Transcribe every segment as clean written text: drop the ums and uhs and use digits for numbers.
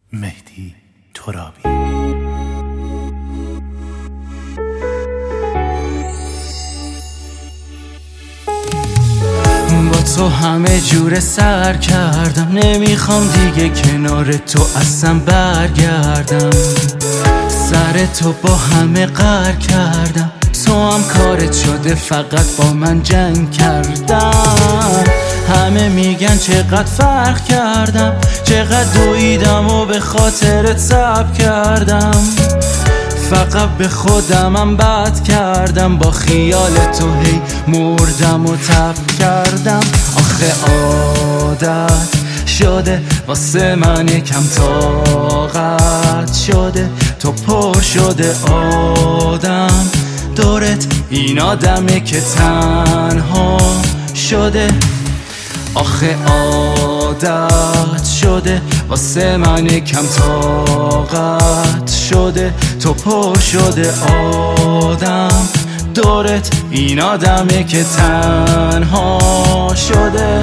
مهدی ترابی. با تو همه جور سر کردم، نمیخوام دیگه کنار تو اصلا برگردم. سر تو با همه قهر کردم، تو هم کارت شده فقط با من جنگ کردم. همه میگن چقدر فرق کردم، چقدر دویدم و به خاطرت صبر کردم. فقط به خودمم بد کردم، با خیال تو هی مردم و تب کردم. آخه عادت شده واسه من یکم طاقت شده، تو پر شده آدم دورت، این آدمه که تنها شده. آخه عادت شده واسه من یکم طاقت شده، تو پر شده آدم دورت، این آدمه که تنها شده.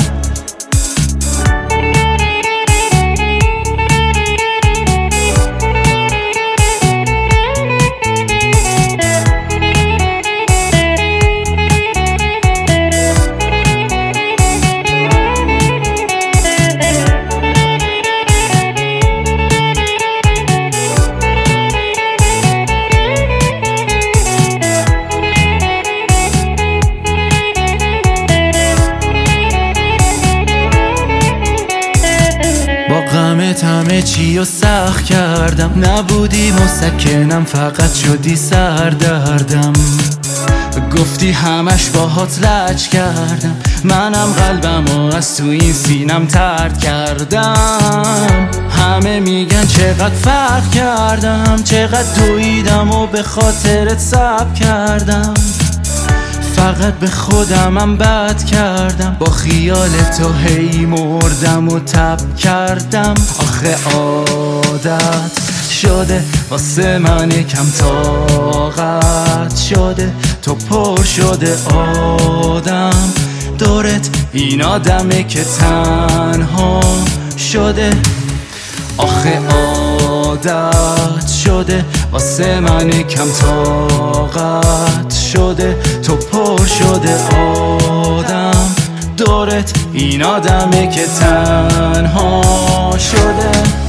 همه چی رو سخت کردم، نبودی مسکنم فقط شدی سردردم. گفتی همش باهات لج کردم، منم قلبمو از تو این سینم طرد کردم. همه میگن چقدر فرق کردم، چقدر دویدم و به خاطرت صبر کردم. فقط به خودمم بد کردم، با خیال تو هی مردم و تب کردم. آخه عادت شده واسه من یکم طاقت شده، تو پر شده آدم دورت، این آدمه که تنها شده. آخه عادت شده واسه من یکم طاقت شده، تو پر شده آدم دورت، این آدمه که تنها شده.